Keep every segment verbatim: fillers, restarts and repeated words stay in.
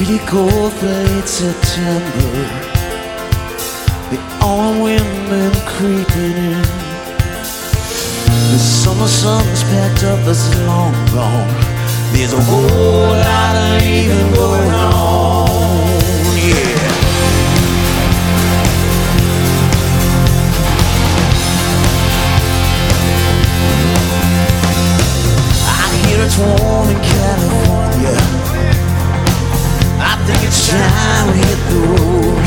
cold for late September. The autumn wind been creeping in. The summer sun's packed up, it's long gone. There's a whole lot of leaving going on, yeah. I hear it's warm in California. I think it's time we hit the road.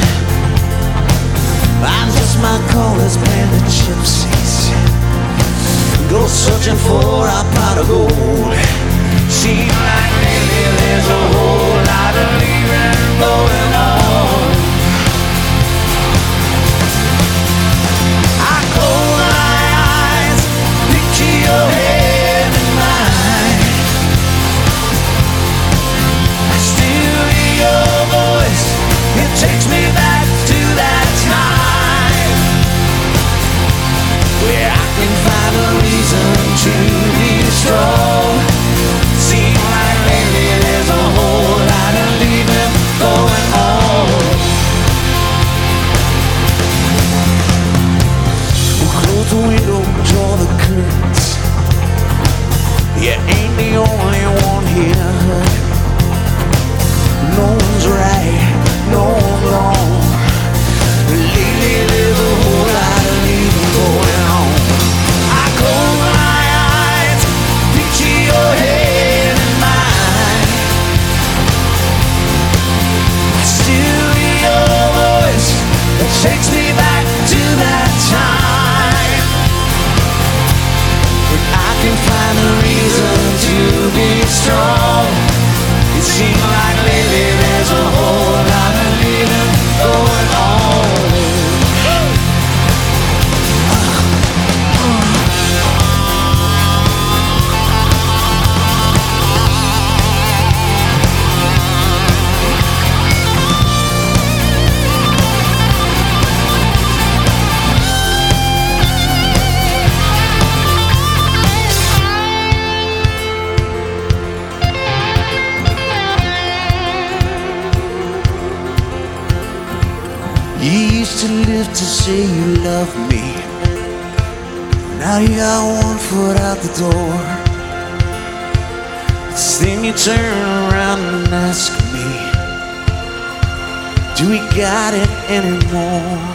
I just might call this band the Gypsies. Go searching for our pot of gold. Seems like lately there's a whole lot of leaving going on. I close my eyes, picture your head in mine. I still hear your voice, it takes me back to that time where I can find a reason to be strong. Seems like lately there's a whole lot of leaving going on. We'll close the window, draw the curtains. You ain't the only one here. No one's right, no one's wrong. Lately there's a whole lot of leaving going on. I close my eyes, picture your head in mine. I still hear your voice, it takes me back to that time when I can find a reason to be strong. It seems like lately there's a whole lot of leaving going on. You used to live to say you loved me. Now you got one foot out the door. Then you turn around and ask me, do we got it anymore?